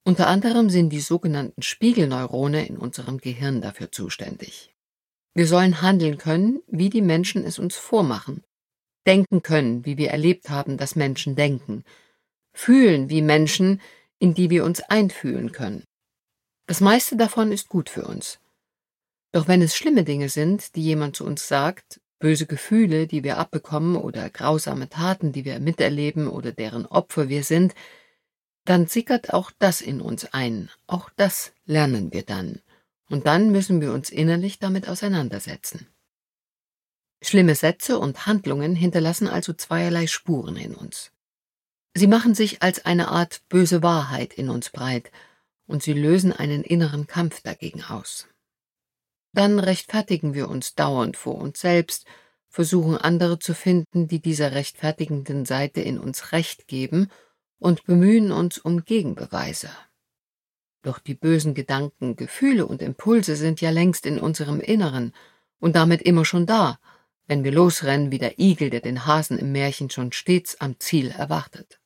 Unter anderem sind die sogenannten Spiegelneurone in unserem Gehirn dafür zuständig. Wir sollen handeln können, wie die Menschen es uns vormachen, denken können, wie wir erlebt haben, dass Menschen denken, fühlen wie Menschen, in die wir uns einfühlen können. Das meiste davon ist gut für uns. Doch wenn es schlimme Dinge sind, die jemand zu uns sagt, böse Gefühle, die wir abbekommen oder grausame Taten, die wir miterleben oder deren Opfer wir sind, dann sickert auch das in uns ein. Auch das lernen wir dann. Und dann müssen wir uns innerlich damit auseinandersetzen. Schlimme Sätze und Handlungen hinterlassen also zweierlei Spuren in uns. Sie machen sich als eine Art böse Wahrheit in uns breit und sie lösen einen inneren Kampf dagegen aus. Dann rechtfertigen wir uns dauernd vor uns selbst, versuchen andere zu finden, die dieser rechtfertigenden Seite in uns Recht geben und bemühen uns um Gegenbeweise. Doch die bösen Gedanken, Gefühle und Impulse sind ja längst in unserem Inneren und damit immer schon da, wenn wir losrennen wie der Igel, der den Hasen im Märchen schon stets am Ziel erwartet.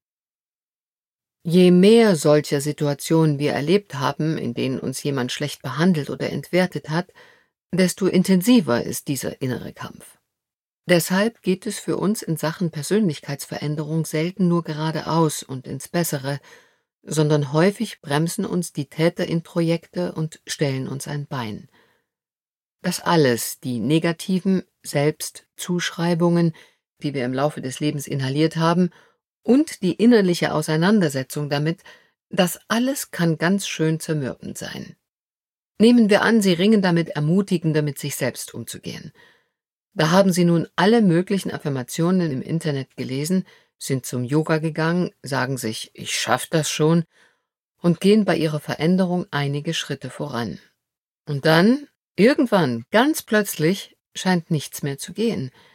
Je mehr solcher Situationen wir erlebt haben, in denen uns jemand schlecht behandelt oder entwertet hat, desto intensiver ist dieser innere Kampf. Deshalb geht es für uns in Sachen Persönlichkeitsveränderung selten nur geradeaus und ins Bessere, sondern häufig bremsen uns die Täterintrojekte und stellen uns ein Bein. Das alles, die negativen Selbstzuschreibungen, die wir im Laufe des Lebens inhaliert haben, und die innerliche Auseinandersetzung damit, das alles kann ganz schön zermürbend sein. Nehmen wir an, Sie ringen damit ermutigender mit sich selbst umzugehen. Da haben Sie nun alle möglichen Affirmationen im Internet gelesen, sind zum Yoga gegangen, sagen sich, ich schaff das schon, und gehen bei ihrer Veränderung einige Schritte voran. Und dann, irgendwann, ganz plötzlich, scheint nichts mehr zu gehen.